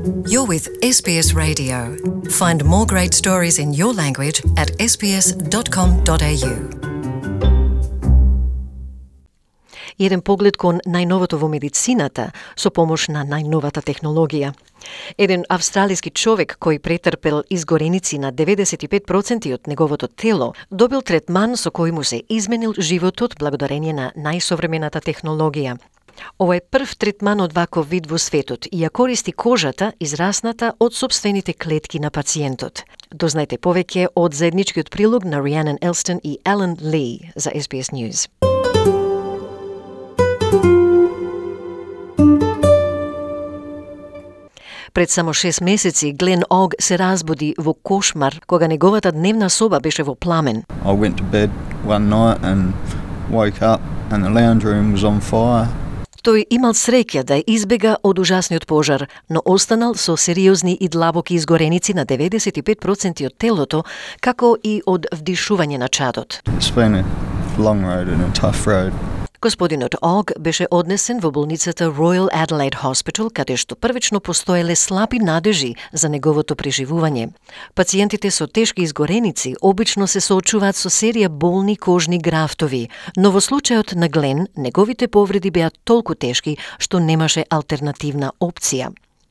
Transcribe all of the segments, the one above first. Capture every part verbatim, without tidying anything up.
You're with S B S Radio. Find more great stories in your language at s b s dot com dot a u. Еден поглед кон најновото во медицината со помош на најновата технологија. Еден австралиски човек кој претрпел изгореници на деветдесет и пет проценти од неговото тело, добил третман со кој му се изменил животот благодарение на најсовремената технологија. Ова е прв третман од ваков вид во светот и ја користи кожата израсната од сопствените клетки на пациентот. Дознајте повеќе од заедничкиот прилог на Rhiannon Elston и Alan Lee за S B S News. Пред само шест месеци Глен Ог се разбуди во кошмар кога неговата дневна соба беше во пламен. I went to bed one night and woke up and the lounge room was on fire. Тој имал среќа да избега од ужасниот пожар, но останал со сериозни и длабоки изгореници на деветдесет и пет проценти од телото, како и од вдишување на чадот. It's been a long road and a tough road. Господинот Ог беше однесен во болницата Royal Adelaide Hospital, каде што првично постоеле слаби надежи за неговото преживување. Пациентите со тешки изгореници обично се соочуваат со серија болни кожни графтови, но во случајот на Глен, неговите повреди беа толку тешки што немаше алтернативна опција.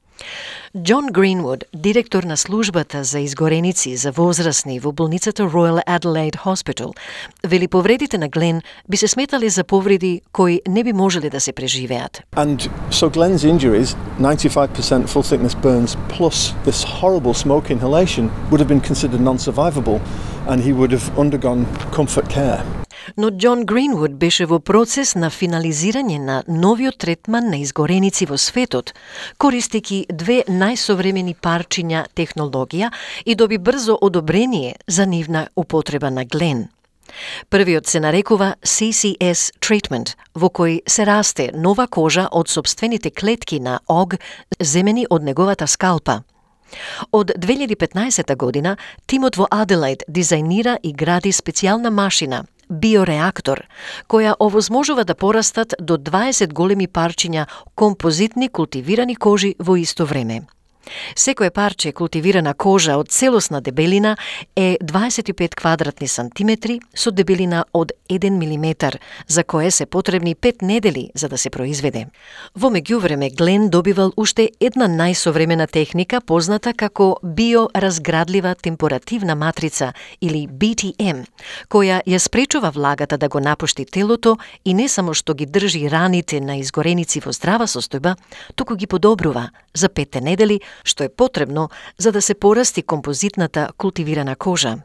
Джон Гринвуд, директор на службата за изгореници за возрастни во болницата Royal Adelaide Hospital, вели повредите на Глен би се сметале за повреди кои не би можеле да се преживеат. And so Glenn's injuries, ninety-five percent full thickness burns plus this horrible smoke inhalation would have been considered non-survivable and he would have undergone comfort care. Но Џон Гринвуд беше во процес на финализирање на новиот третман на изгореници во светот, користејќи две најсовремени парчиња технологија и доби брзо одобрение за нивна употреба на Глен. Првиот се нарекува C C S treatment, во кој се расте нова кожа од сопствените клетки на Ог, земени од неговата скалпа. Од две илјади и петнаесета година, тимот во Аделајд дизајнира и гради специјална машина, биореактор, која овозможува да порастат до дваесет големи парчиња композитни култивирани кожи во исто време. Секое парче култивирана кожа од целосна дебелина е дваесет и пет квадратни сантиметри со дебелина од еден милиметар, за кое се потребни пет недели за да се произведе. Во меѓувреме Глен добивал уште една најсовремена техника позната како биоразградлива темпоративна матрица или B T M, која ја спречува влагата да го напушти телото и не само што ги држи раните на изгореници во здрава состојба, туку ги подобрува за петте недели, што е потребно за да се порасти композитната култивирана кожа.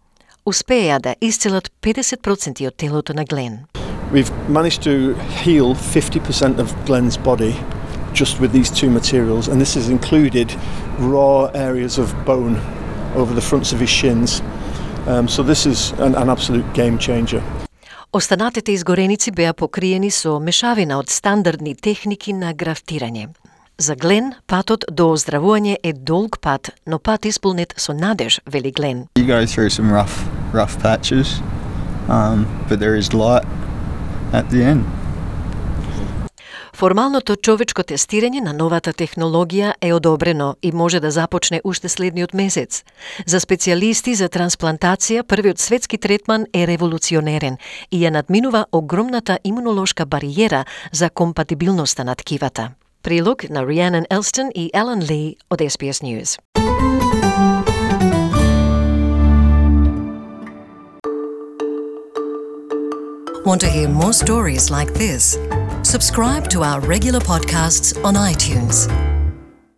Успеа да исцелат педесет проценти од телото на Глен. We've managed to heal fifty percent of Glenn's body just with these two materials, and this has included raw areas of bone over the fronts of his shins. Um, so this is an, an absolute game changer. Останатите изгореници беа покриени со мешавина од стандардни техники на графтирање. За Глен, патот до оздравување е долг пат, но пат исполнет со надеж, вели Глен. You go through some rough, rough patches, um, but there is light at the end. Формалното човечко тестирање на новата технологија е одобрено и може да започне уште следниот месец. За специјалисти за трансплантација, првиот светски третман е револуционерен и ја надминува огромната имунолошка бариера за компатибилноста на ткивата. Прилог на Rhiannon Elston и Alan Lee од S B S News. Want to hear more stories like this? Subscribe to our regular podcasts on iTunes.